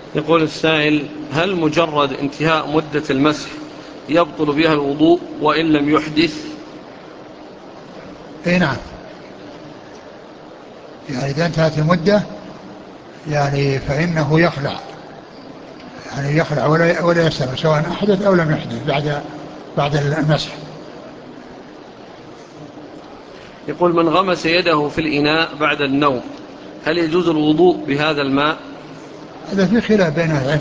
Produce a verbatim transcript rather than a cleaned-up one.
يقول السائل: هل مجرد انتهاء مدة المسح يبطل بها الوضوء وإن لم يحدث؟ اي نعم، يعني إذا انتهت المدة يعني فإنه يخلع، يعني يخلع ولا ولا يستمر سواء أحدث أو لم يحدث بعد بعد المسح. يقول: من غمس يده في الإناء بعد النوم هل يجوز الوضوء بهذا الماء؟ هذا في خلاف بين العلم